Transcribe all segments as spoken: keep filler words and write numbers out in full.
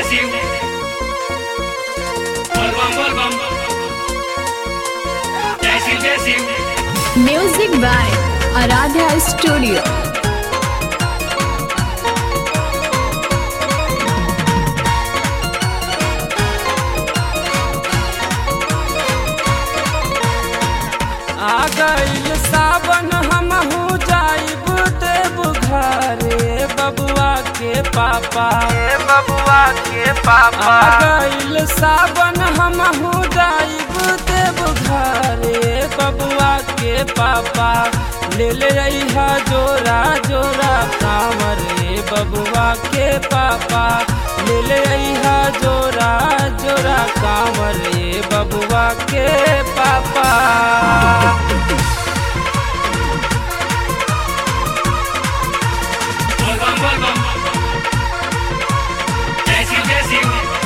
शिव बोल बम बोल बम जय शिव जय Shiv. Music by Aaradhya studio. आ गइल सावन हमहू जाइब देव घरे बबुआ के पापा बबुआ के पापा। आ गइल सावन हमहू जाइब देव घरे बबुआ के पापा। ले ले अइहा जोरा जोरा कांवर रे बबुआ के पापा। ले ले अइहा जोरा जोरा कांवर रे बबुआ के पापा। बोल बम बोल बम जय शिव जय शिव।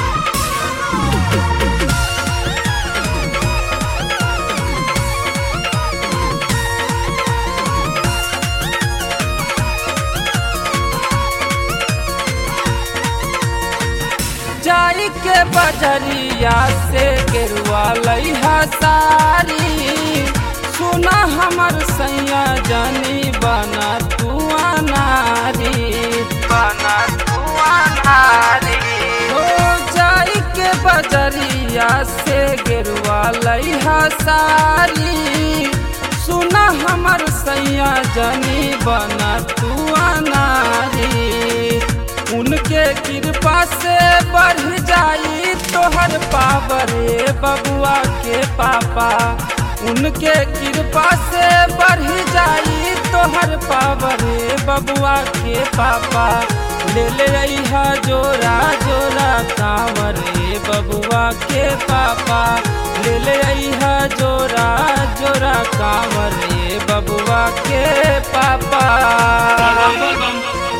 जाई के बजरिया से गेरुआ लइहा सारी। सुना हमर सैया जानी बना तू नारी बना तू नारी। हो जाई के बजरिया से गेरुआ लइहा सारी। सुना हमर सैया जानी बना तू नारी। उनके कृपा से बढ़ जाई तोहर पावर रे बबुआ के पापा। उनके कृपा से बढ़ जाई तोहर पावर रे बबुआ के पापा। ले ले अइहा जोरा जोरा कांवर रे बबुआ के पापा। ले ले अइहा जोरा जोरा कांवर रे बबुआ के पापा। बोल बम बोल बम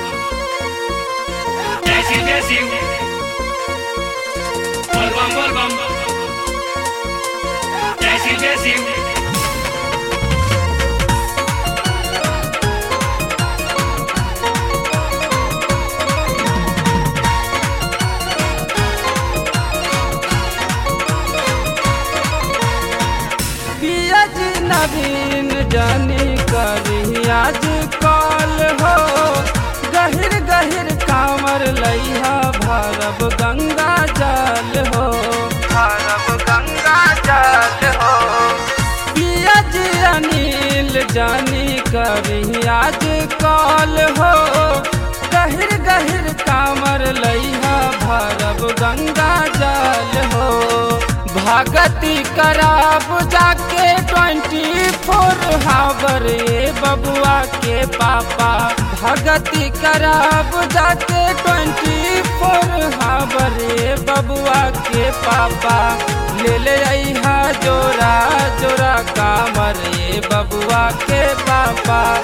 जय शिव जय शिव। बोल बम बोल बम जय शिव जय शिव। पियाज नवीन जानी करी आज कॉल हो। गहिर गहिर कांवर लइहा भरब गंगा जल हो भरब गंगा जल हो। पियाज अनिल जानी करी आज कॉल हो। गहिर गहिर कांवर लइहा भरब गंगा जल हो। भगती कराब जाके ट्वेंटी फोर हावर रे बबुआ के पापा। भगती कराब जाके ट्वेंटी फोर हावर रे बबुआ के पापा। ले ले अइहा जोरा जोरा कांवर रे बबुआ के पापा।